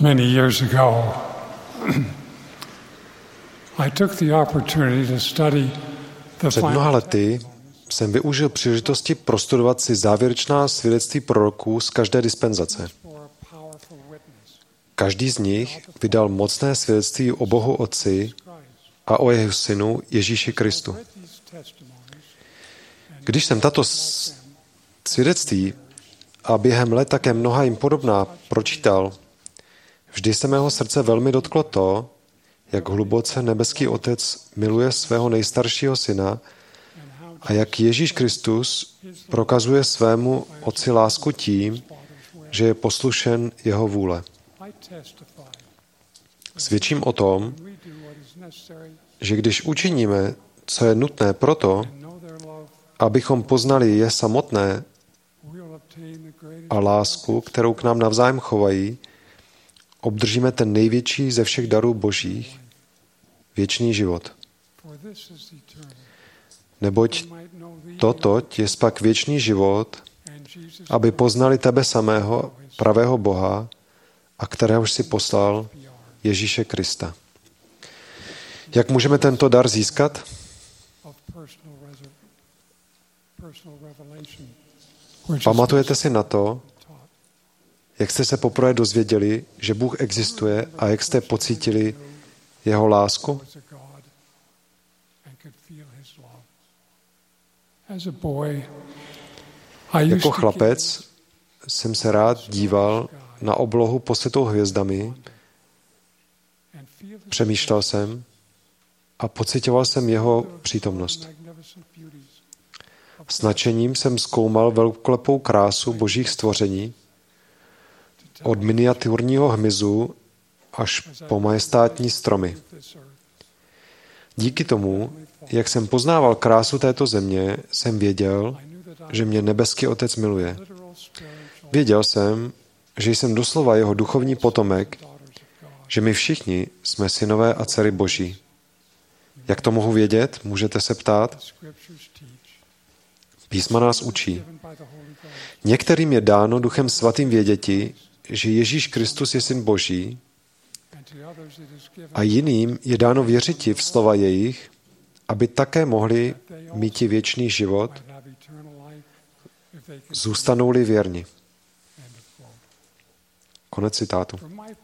many years ago, I took the opportunity to study the Před mnoha lety jsem využil příležitosti prostudovat si závěrečná svědectví proroků z každé dispenzace. Každý z nich vydal mocné svědectví o Bohu Otci a o jeho synu Ježíši Kristu. Když jsem tato svědectví a během let také mnoha jim podobná pročítal, vždy se mého srdce velmi dotklo to, jak hluboce nebeský Otec miluje svého nejstaršího syna a jak Ježíš Kristus prokazuje svému Otci lásku tím, že je poslušen jeho vůle. Svědčím o tom, že když učiníme, co je nutné proto, abychom poznali je samotné a lásku, kterou k nám navzájem chovají, obdržíme ten největší ze všech darů božích, věčný život. Neboť toto je pak věčný život, aby poznali tebe samého, pravého Boha, a kteréhož si poslal, Ježíše Krista. Jak můžeme tento dar získat? Pamatujete si na to, jak jste se poprvé dozvěděli, že Bůh existuje a jak jste pocítili jeho lásku? Jako chlapec jsem se rád díval na oblohu posetou hvězdami, přemýšlel jsem a pocitoval jsem jeho přítomnost. S nadšením jsem zkoumal velkolepou krásu božích stvoření, od miniaturního hmyzu až po majestátní stromy. Díky tomu, jak jsem poznával krásu této země, jsem věděl, že mě nebeský Otec miluje. Věděl jsem, že jsem doslova jeho duchovní potomek, že my všichni jsme synové a dcery Boží. Jak to mohu vědět? Můžete se ptát? Písma nás učí. Některým je dáno Duchem Svatým věděti, že Ježíš Kristus je Syn Boží, a jiným je dáno věřiti v slova jejich, aby také mohli míti věčný život, zůstanou-li věrni. Konec citátu.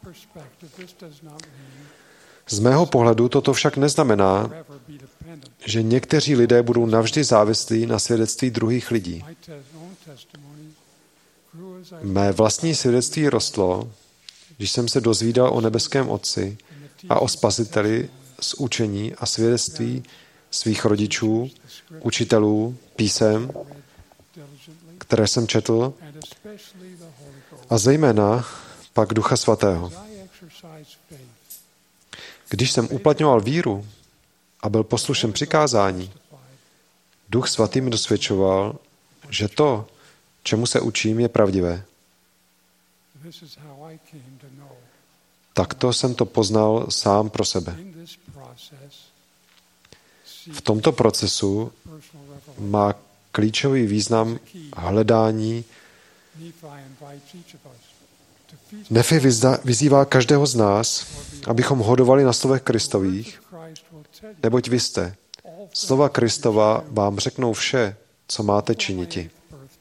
Z mého pohledu toto však neznamená, že někteří lidé budou navždy závislí na svědectví druhých lidí. Mé vlastní svědectví rostlo, když jsem se dozvídal o nebeském Otci a o Spasiteli z učení a svědectví svých rodičů, učitelů, písem, které jsem četl, a zejména pak Ducha Svatého. Když jsem uplatňoval víru a byl poslušen přikázání, Duch Svatý mi dosvědčoval, že to, čemu se učím, je pravdivé. Takto jsem to poznal sám pro sebe. V tomto procesu má klíčový význam hledání. Nefi vyzývá každého z nás, abychom hodovali na slovech Kristových, neboť vy jste. Slova Kristova vám řeknou vše, co máte činiti.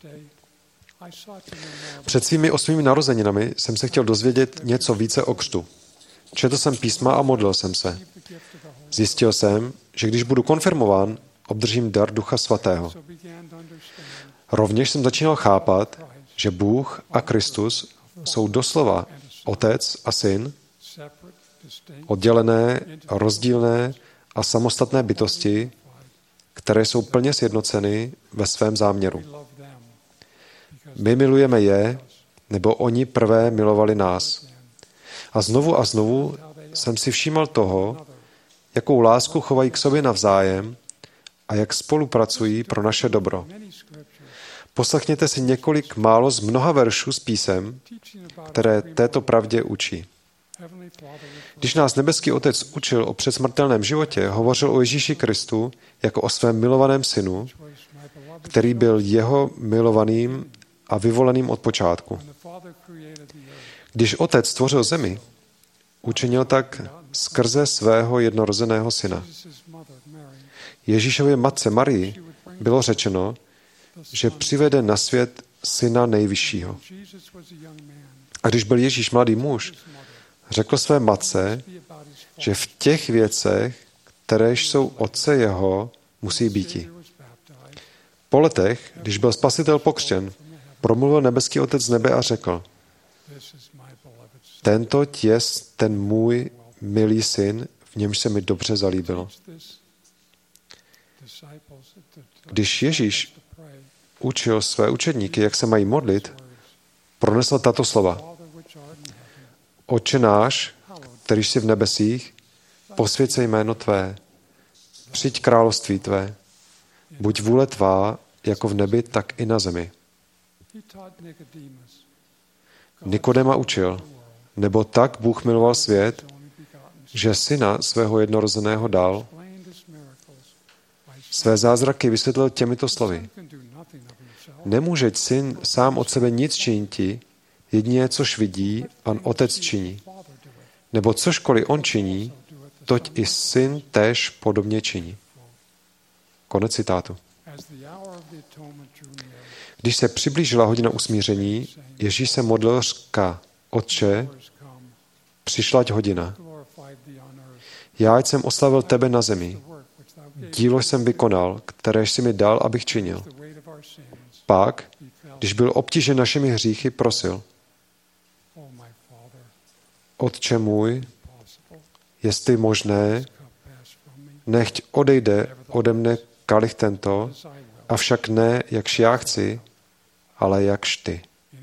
Před svými 8 narozeninami jsem se chtěl dozvědět něco více o křtu. Četl jsem písma a modlil jsem se. Zjistil jsem, že když budu konfirmován, obdržím dar Ducha Svatého. Rovněž jsem začínal chápat, že Bůh a Kristus jsou doslova Otec a Syn, oddělené, rozdílné a samostatné bytosti, které jsou plně sjednoceny ve svém záměru. My milujeme je, nebo oni prvé milovali nás. A znovu jsem si všímal toho, jakou lásku chovají k sobě navzájem a jak spolupracují pro naše dobro. Poslechněte si několik málo z mnoha veršů z písem, které této pravdě učí. Když nás nebeský Otec učil o předsmrtelném životě, hovořil o Ježíši Kristu jako o svém milovaném synu, který byl jeho milovaným a vyvoleným od počátku. Když Otec stvořil zemi, učinil tak skrze svého jednorozeného syna. Ježíšově matce Marii bylo řečeno, že přivede na svět syna nejvyššího. A když byl Ježíš mladý muž, řekl své matce, že v těch věcech, které jsou otce jeho, musí býti. Po letech, když byl Spasitel pokřtěn, promluvil nebeský Otec z nebe a řekl: Tento je ten můj milý syn, v němž se mi dobře zalíbilo. Když Ježíš učil své učedníky, jak se mají modlit, pronesl tato slova: Otče náš, který jsi v nebesích, posvěť se jméno tvé, přijď království tvé, buď vůle tvá, jako v nebi, tak i na zemi. Nikodema učil, nebo tak Bůh miloval svět, že syna svého jednorozeného dal. Své zázraky vysvětlil těmito slovy: Nemůže syn sám od sebe nic činiti, jedině což vidí, pan otec činí. Nebo cožkoliv on činí, toť i syn též podobně činí. Konec citátu. Když se přiblížila hodina usmíření, Ježíš se modlil, říká: Otče, přišlať hodina. Já jsem oslavil tebe na zemi. Dílo jsem vykonal, které jsi mi dal, abych činil. Pak, když byl obtížen našimi hříchy, prosil: Otče můj, jestli možné, nechť odejde ode mne kalich tento, avšak ne, jakž já chci, ale jakž ty.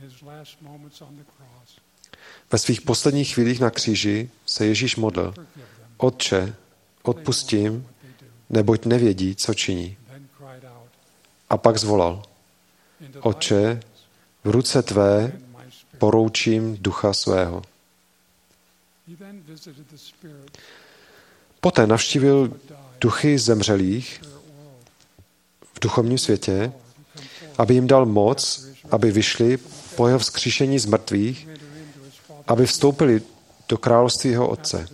Ve svých posledních chvílích na kříži se Ježíš modlil: Otče, odpustím, neboť nevědí, co činí. A pak zvolal: Otče, v ruce tvé poroučím ducha svého. Poté navštívil duchy zemřelých v duchovním světě, aby jim dal moc, aby vyšli po jeho vzkříšení z mrtvých, aby vstoupili do království jeho Otce.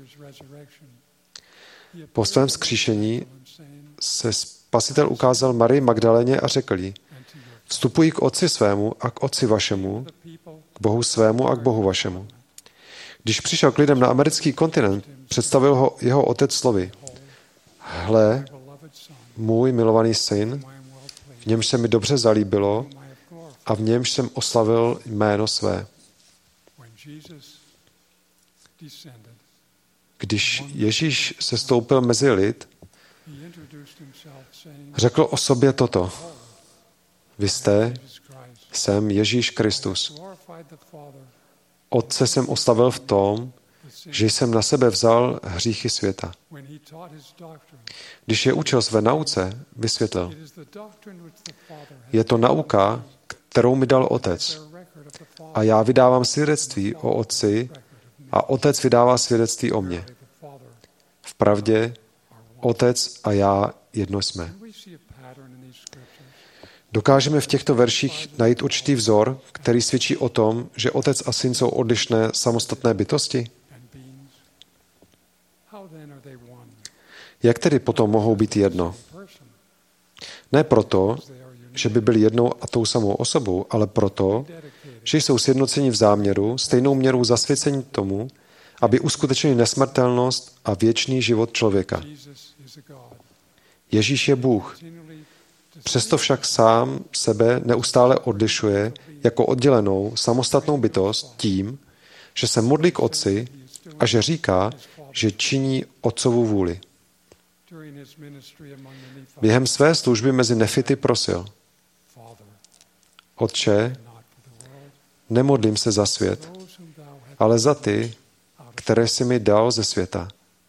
Po svém vzkříšení se Spasitel ukázal Marii Magdaléně a řekl jí: Vstupuji k Otci svému a k Otci vašemu, k Bohu svému a k Bohu vašemu. Když přišel k lidem na americký kontinent, představil ho jeho otec slovy: Hle, můj milovaný syn, v němž se mi dobře zalíbilo a v němž jsem oslavil jméno své. Když Ježíš se stoupil mezi lid, řekl o sobě toto: Vy jste, jsem Ježíš Kristus. Otce jsem oslavil v tom, že jsem na sebe vzal hříchy světa. Když je učil své nauce, vysvětlil: Je to nauka, kterou mi dal Otec. A já vydávám svědectví o Otci a Otec vydává svědectví o mně. Vpravdě, Otec a já jedno jsme. Dokážeme v těchto verších najít určitý vzor, který svědčí o tom, že Otec a Syn jsou odlišné samostatné bytosti? Jak tedy potom mohou být jedno? Ne proto, že by byli jednou a tou samou osobou, ale proto, že jsou sjednoceni v záměru, stejnou měrou zasvěcení tomu, aby uskutečnili nesmrtelnost a věčný život člověka. Ježíš je Bůh. Přesto však sám sebe neustále odlišuje jako oddělenou, samostatnou bytost tím, že se modlí k Otci a že říká, že činí Otcovu vůli. Během své služby mezi nefity prosil: Otče, nemodlím se za svět, ale za ty, které jsi mi dal ze světa,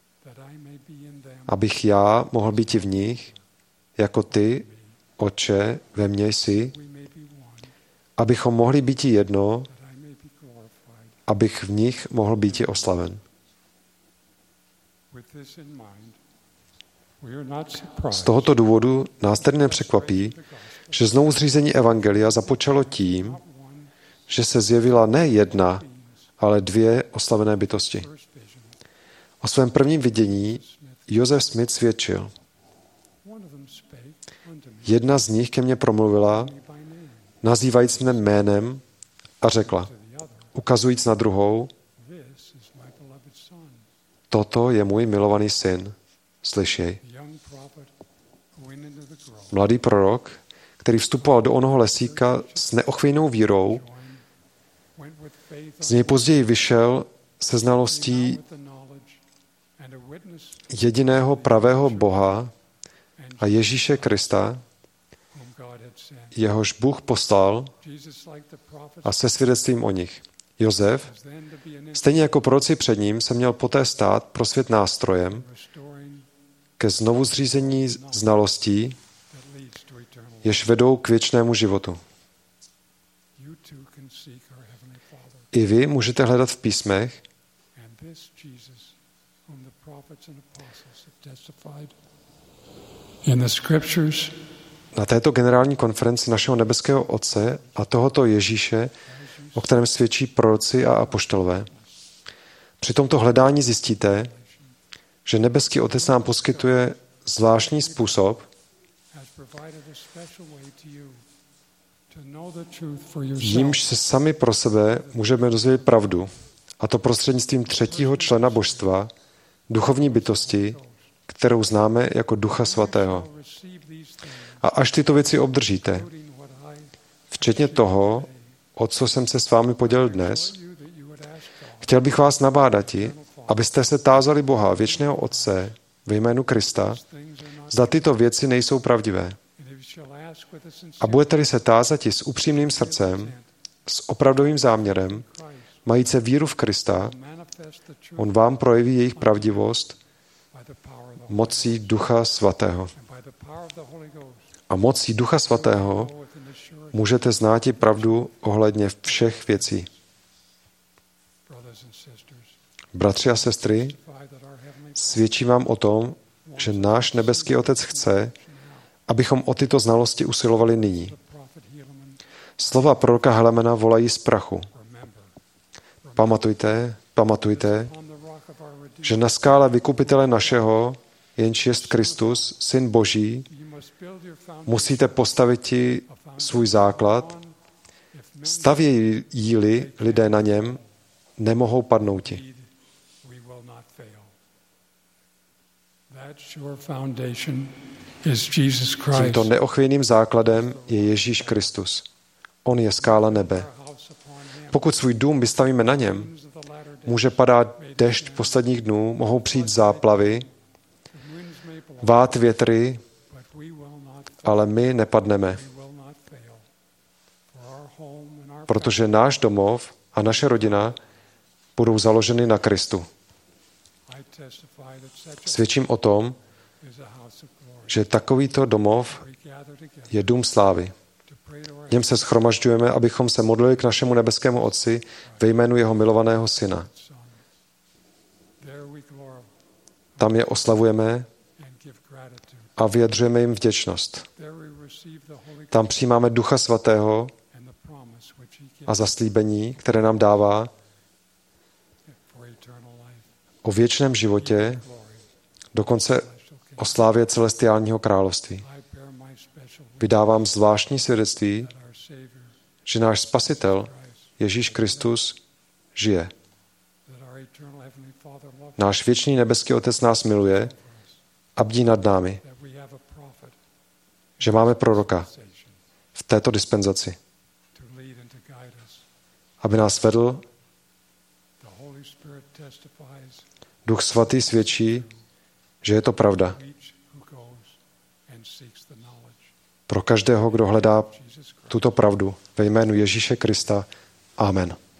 abych já mohl být i v nich, jako ty, Otče, ve mně jsi, abychom mohli být jedno, abych v nich mohl být oslaven. Z tohoto důvodu nás tedy nepřekvapí, že znovu zřízení evangelia započalo tím, že se zjevila ne jedna, ale 2 oslavené bytosti. O svém prvním vidění Joseph Smith svědčil. Jedna z nich ke mně promluvila, nazývajíc mne jménem, a řekla, ukazujíc na druhou, toto je můj milovaný syn, slyš jej. Mladý prorok, který vstupoval do onoho lesíka s neochvějnou vírou, z něj později vyšel se znalostí jediného pravého Boha a Ježíše Krista, jehož Bůh poslal, a se svědectvím o nich. Josef, stejně jako proroci před ním, se měl poté stát pro svět nástrojem ke znovuzřízení znalostí, jež vedou k věčnému životu. I vy můžete hledat v písmech na této generální konferenci našeho nebeského Otce a tohoto Ježíše, o kterém svědčí proroci a apoštolové. Při tomto hledání zjistíte, že nebeský Otec nám poskytuje zvláštní způsob, jímž se sami pro sebe můžeme dozvědět pravdu, a to prostřednictvím 3. člena božstva, duchovní bytosti, kterou známe jako Ducha Svatého. A až tyto věci obdržíte, včetně toho, o co jsem se s vámi podělil dnes, chtěl bych vás nabádati, abyste se tázali Boha, věčného Otce, ve jménu Krista, zda tyto věci nejsou pravdivé. A budete-li se tázati s upřímným srdcem, s opravdovým záměrem, majíce víru v Krista, on vám projeví jejich pravdivost mocí Ducha Svatého. A mocí Ducha Svatého můžete znát i pravdu ohledně všech věcí. Bratři a sestry, svědčím vám o tom, že náš nebeský Otec chce, abychom o tyto znalosti usilovali nyní. Slova proroka Helemena volají z prachu. Pamatujte, že na skále vykupitele našeho, jenž jest Kristus, Syn Boží, musíte postavit svůj základ, stavějí-li lidé na něm, nemohou padnouti. Tímto neochvějným základem je Ježíš Kristus. On je skála nebe. Pokud svůj dům vystavíme na něm, může padat dešť posledních dnů, mohou přijít záplavy, vát větry, ale my nepadneme. Protože náš domov a naše rodina budou založeny na Kristu. Svědčím o tom, že takovýto domov je dům slávy. V něm se shromažďujeme, abychom se modlili k našemu nebeskému Otci ve jménu jeho milovaného Syna. Tam je oslavujeme a vyjadřujeme jim vděčnost. Tam přijímáme Ducha Svatého a zaslíbení, které nám dává o věčném životě, dokonce o slávě celestiálního království. Vydávám zvláštní svědectví, že náš Spasitel, Ježíš Kristus, žije. Náš věčný nebeský Otec nás miluje a bdí nad námi. Že máme proroka v této dispenzaci, aby nás vedl. Duch Svatý svědčí, že je to pravda. Pro každého, kdo hledá tuto pravdu ve jménu Ježíše Krista. Amen.